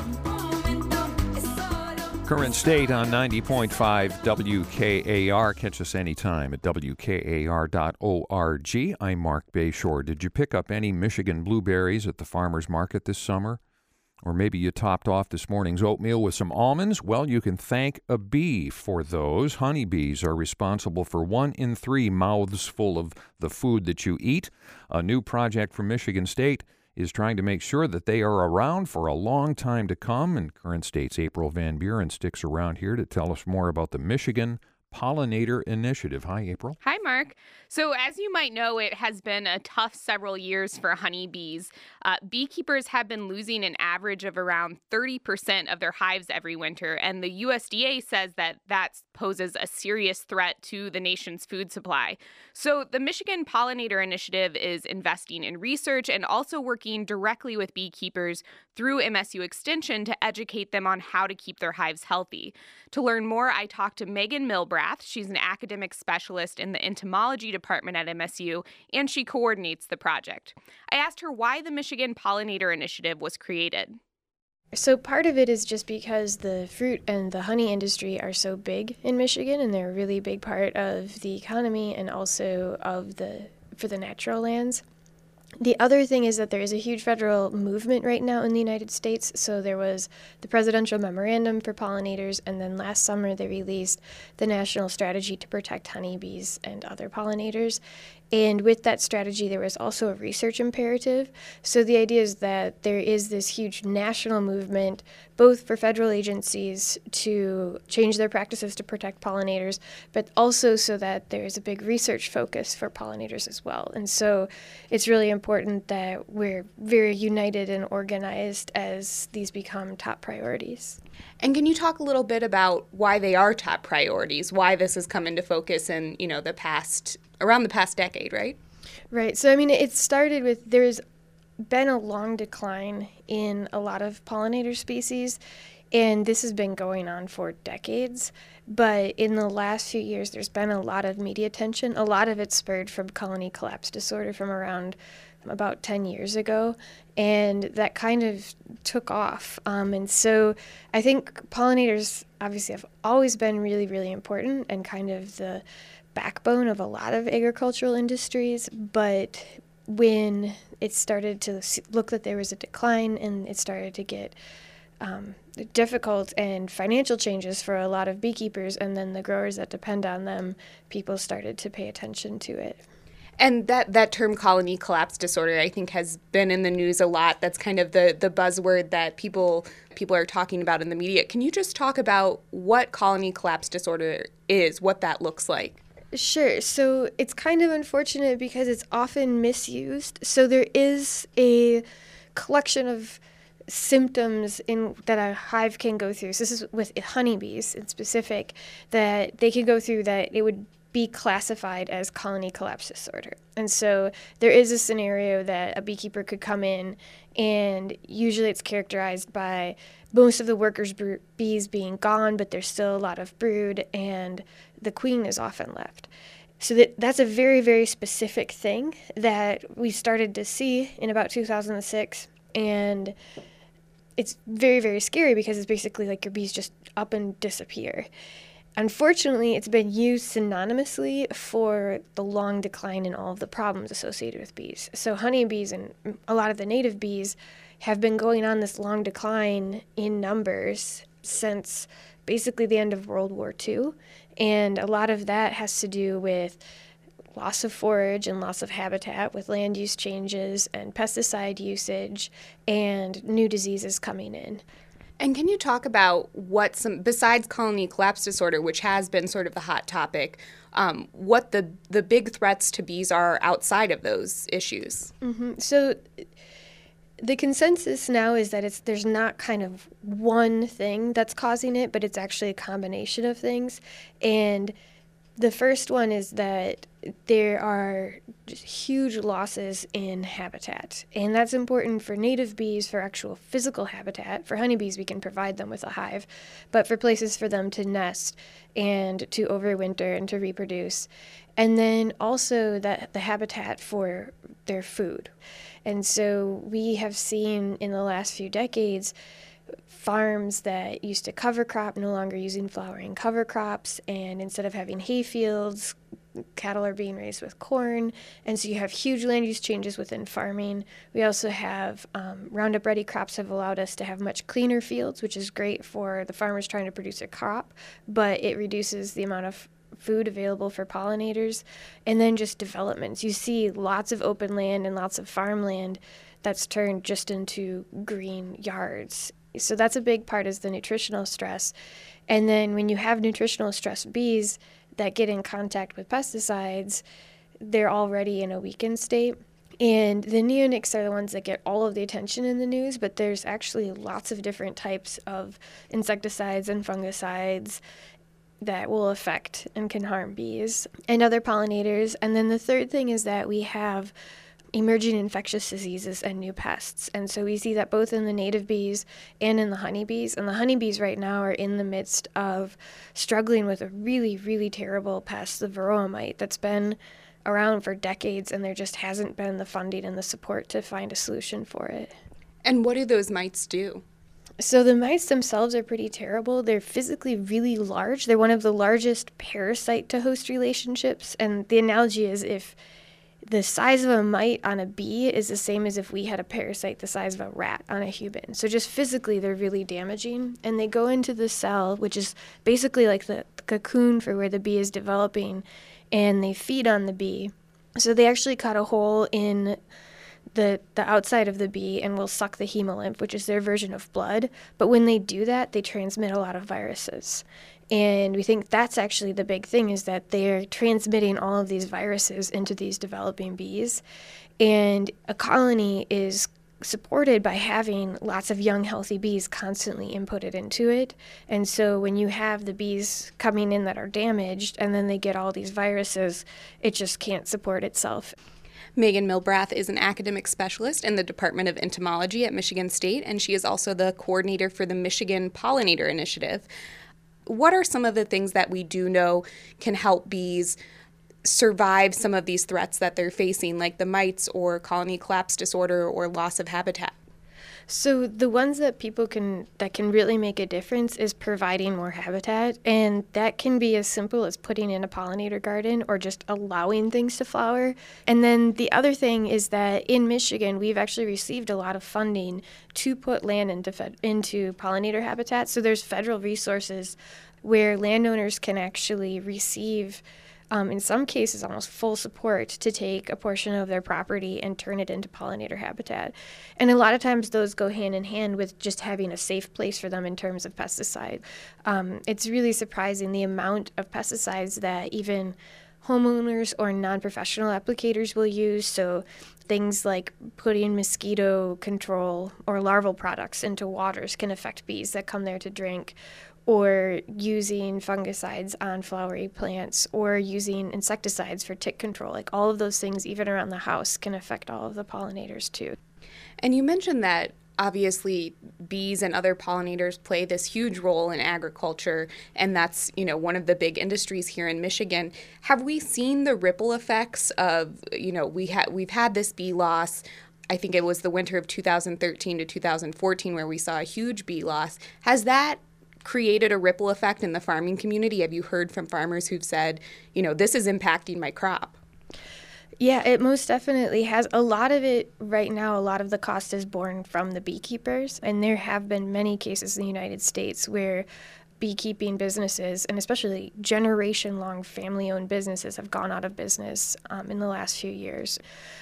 Current state on 90.5 WKAR. Catch us anytime at WKAR.org. I'm Mark Bayshore. Did you pick up any Michigan blueberries at the farmer's market this summer? Or maybe you topped off this morning's oatmeal with some almonds? Well, you can thank a bee for those. Honeybees are responsible for 1 in 3 mouths full of the food that you eat. A new project from Michigan State is trying to make sure that they are around for a long time to come. And Current State's April Van Buren sticks around here to tell us more about the Michigan Pollinator Initiative. Hi, April. Hi, Mark. So as you might know, it has been a tough several years for honeybees. Beekeepers have been losing an average of around 30% of their hives every winter, and the USDA says that poses a serious threat to the nation's food supply. So the Michigan Pollinator Initiative is investing in research and also working directly with beekeepers through MSU Extension to educate them on how to keep their hives healthy. To learn more, I talked to Megan Milbrath. She's an academic specialist in the entomology department at MSU, and she coordinates the project. I asked her why the Michigan Pollinator Initiative was created. So part of it is just because the fruit and the honey industry are so big in Michigan, and they're a really big part of the economy and also for the natural lands. The other thing is that there is a huge federal movement right now in the United States. So there was the presidential memorandum for pollinators, and then last summer they released the National Strategy to Protect Honeybees and Other Pollinators. And with that strategy, there was also a research imperative. So the idea is that there is this huge national movement, both for federal agencies to change their practices to protect pollinators, but also so that there's a big research focus for pollinators as well. And so it's really important that we're very united and organized as these become top priorities. And can you talk a little bit about why they are top priorities, why this has come into focus in, around the past decade, right? Right. So, it started with there's been a long decline in a lot of pollinator species, and this has been going on for decades. But in the last few years, there's been a lot of media attention. A lot of it spurred from colony collapse disorder from around about 10 years ago, and that kind of took off. And so I think pollinators obviously have always been really, really important and kind of the backbone of a lot of agricultural industries, but when it started to look that there was a decline and it started to get difficult and financial changes for a lot of beekeepers and then the growers that depend on them, people started to pay attention to it. And that term colony collapse disorder, I think, has been in the news a lot. That's kind of the buzzword that people are talking about in the media. Can you just talk about what colony collapse disorder is, what that looks like? Sure. So it's kind of unfortunate because it's often misused. So there is a collection of symptoms that a hive can go through. So this is with honeybees in specific, that they can go through that it would be classified as colony collapse disorder. And so there is a scenario that a beekeeper could come in, and usually it's characterized by most of the workers' bees being gone, but there's still a lot of brood, and the queen is often left. So that's a very, very specific thing that we started to see in about 2006, and it's very, very scary because it's basically like your bees just up and disappear. Unfortunately, it's been used synonymously for the long decline in all of the problems associated with bees. So honeybees and a lot of the native bees have been going on this long decline in numbers since basically the end of World War II. And a lot of that has to do with loss of forage and loss of habitat with land use changes and pesticide usage and new diseases coming in. And can you talk about besides colony collapse disorder, which has been sort of the hot topic, what the big threats to bees are outside of those issues? Mm-hmm. So the consensus now is that there's not kind of one thing that's causing it, but it's actually a combination of things. And the first one is that there are just huge losses in habitat. And that's important for native bees for actual physical habitat. For honeybees, we can provide them with a hive. But for places for them to nest and to overwinter and to reproduce. And then also the habitat for their food. And so we have seen in the last few decades farms that used to cover crop no longer using flowering cover crops, and instead of having hay fields, cattle are being raised with corn, and so you have huge land use changes within farming. We also have Roundup Ready crops have allowed us to have much cleaner fields, which is great for the farmers trying to produce a crop, but it reduces the amount of food available for pollinators. And then just developments. You see lots of open land and lots of farmland that's turned just into green yards. So that's a big part, is the nutritional stress. And then when you have nutritional stress bees that get in contact with pesticides, they're already in a weakened state. And the neonics are the ones that get all of the attention in the news, but there's actually lots of different types of insecticides and fungicides that will affect and can harm bees and other pollinators. And then the third thing is that we have emerging infectious diseases and new pests. And so we see that both in the native bees and in the honeybees. And the honeybees right now are in the midst of struggling with a really, really terrible pest, the varroa mite, that's been around for decades, and there just hasn't been the funding and the support to find a solution for it. And what do those mites do? So the mites themselves are pretty terrible. They're physically really large. They're one of the largest parasite-to-host relationships. And the analogy is, if the size of a mite on a bee is the same as if we had a parasite the size of a rat on a human. So just physically, they're really damaging. And they go into the cell, which is basically like the cocoon for where the bee is developing, and they feed on the bee. So they actually cut a hole in the outside of the bee and will suck the hemolymph, which is their version of blood. But when they do that, they transmit a lot of viruses. And we think that's actually the big thing, is that they're transmitting all of these viruses into these developing bees. And a colony is supported by having lots of young, healthy bees constantly inputted into it. And so when you have the bees coming in that are damaged and then they get all these viruses, it just can't support itself. Megan Milbrath is an academic specialist in the Department of Entomology at Michigan State, and she is also the coordinator for the Michigan Pollinator Initiative. What are some of the things that we do know can help bees survive some of these threats that they're facing, like the mites or colony collapse disorder or loss of habitat? So the ones that can really make a difference is providing more habitat, and that can be as simple as putting in a pollinator garden or just allowing things to flower. And then the other thing is that in Michigan, we've actually received a lot of funding to put land into pollinator habitat. So there's federal resources where landowners can actually receive, in some cases, almost full support to take a portion of their property and turn it into pollinator habitat. And a lot of times those go hand in hand with just having a safe place for them in terms of pesticide. It's really surprising the amount of pesticides that even homeowners or non-professional applicators will use. So things like putting mosquito control or larval products into waters can affect bees that come there to drink, or using fungicides on flowery plants, or using insecticides for tick control. Like all of those things, even around the house, can affect all of the pollinators too. And you mentioned that obviously bees and other pollinators play this huge role in agriculture, and that's, one of the big industries here in Michigan. Have we seen the ripple effects of, we've had this bee loss? I think it was the winter of 2013 to 2014 where we saw a huge bee loss. Has that created a ripple effect in the farming community? Have you heard from farmers who've said, this is impacting my crop? Yeah, it most definitely has. A lot of it right now, a lot of the cost is borne from the beekeepers. And there have been many cases in the United States where beekeeping businesses, and especially generation-long family-owned businesses, have gone out of business in the last few years.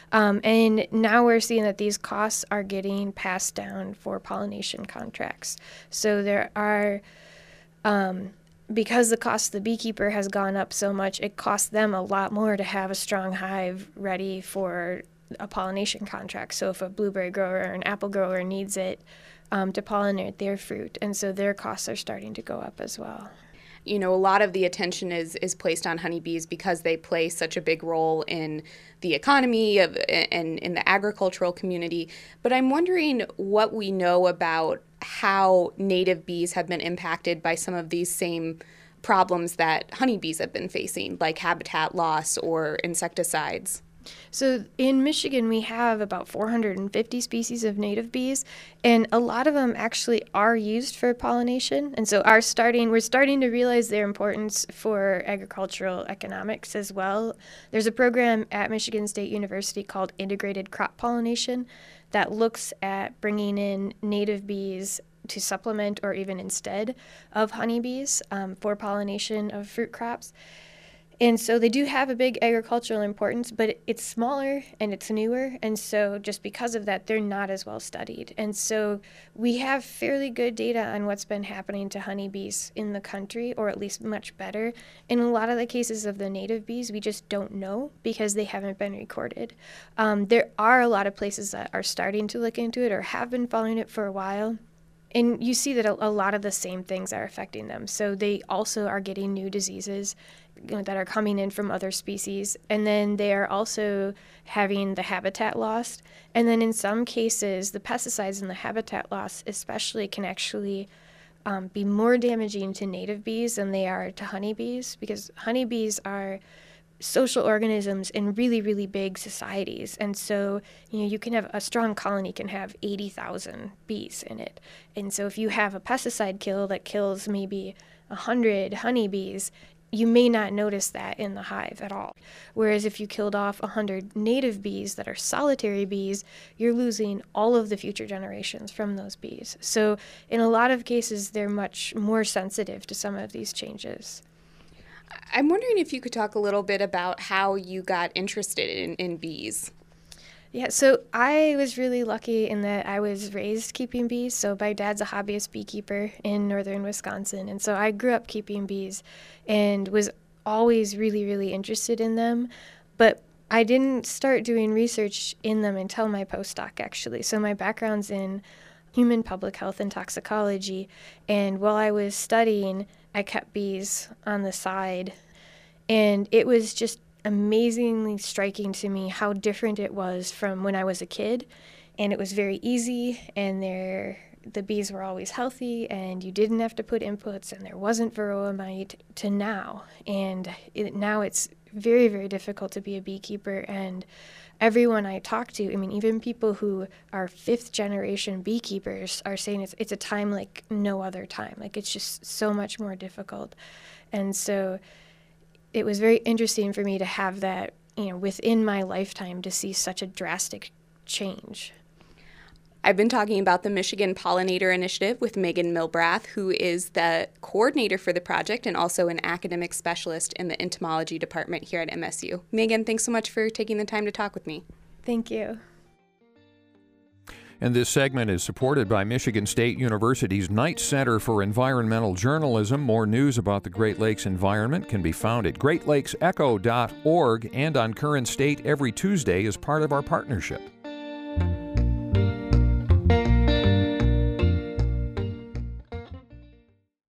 And now we're seeing that these costs are getting passed down for pollination contracts. So there are, because the cost of the beekeeper has gone up so much, it costs them a lot more to have a strong hive ready for a pollination contract. So if a blueberry grower or an apple grower needs it to pollinate their fruit, and so their costs are starting to go up as well. A lot of the attention is placed on honeybees because they play such a big role in the economy and in the agricultural community. But I'm wondering what we know about how native bees have been impacted by some of these same problems that honeybees have been facing, like habitat loss or insecticides. So in Michigan, we have about 450 species of native bees, and a lot of them actually are used for pollination. And so we're starting to realize their importance for agricultural economics as well. There's a program at Michigan State University called Integrated Crop Pollination that looks at bringing in native bees to supplement or even instead of honeybees for pollination of fruit crops. And so they do have a big agricultural importance, but it's smaller and it's newer. And so just because of that, they're not as well studied. And so we have fairly good data on what's been happening to honeybees in the country, or at least much better. In a lot of the cases of the native bees, we just don't know because they haven't been recorded. There are a lot of places that are starting to look into it or have been following it for a while. And you see that a lot of the same things are affecting them. So they also are getting new diseases that are coming in from other species. And then they are also having the habitat lost. And then in some cases, the pesticides and the habitat loss especially can actually be more damaging to native bees than they are to honeybees, because honeybees are social organisms in really, really big societies. And so, you can have a strong colony can have 80,000 bees in it. And so if you have a pesticide kill that kills maybe 100 honeybees, you may not notice that in the hive at all. Whereas if you killed off 100 native bees that are solitary bees, you're losing all of the future generations from those bees. So in a lot of cases, they're much more sensitive to some of these changes. I'm wondering if you could talk a little bit about how you got interested in bees. Yeah, so I was really lucky in that I was raised keeping bees. So my dad's a hobbyist beekeeper in northern Wisconsin. And so I grew up keeping bees and was always really, really interested in them. But I didn't start doing research in them until my postdoc, actually. So my background's in human public health and toxicology. And while I was studying, I kept bees on the side. And it was just amazingly striking to me how different it was from when I was a kid. And it was very easy, and the bees were always healthy, and you didn't have to put inputs, and there wasn't varroa mite, to now. And now it's very, very difficult to be a beekeeper. And everyone I talk to, even people who are fifth generation beekeepers are saying it's a time like no other time. Like, it's just so much more difficult. And so it was very interesting for me to have that, within my lifetime, to see such a drastic change. I've been talking about the Michigan Pollinator Initiative with Megan Milbrath, who is the coordinator for the project and also an academic specialist in the entomology department here at MSU. Megan, thanks so much for taking the time to talk with me. Thank you. And this segment is supported by Michigan State University's Knight Center for Environmental Journalism. More news about the Great Lakes environment can be found at greatlakesecho.org and on Current State every Tuesday as part of our partnership.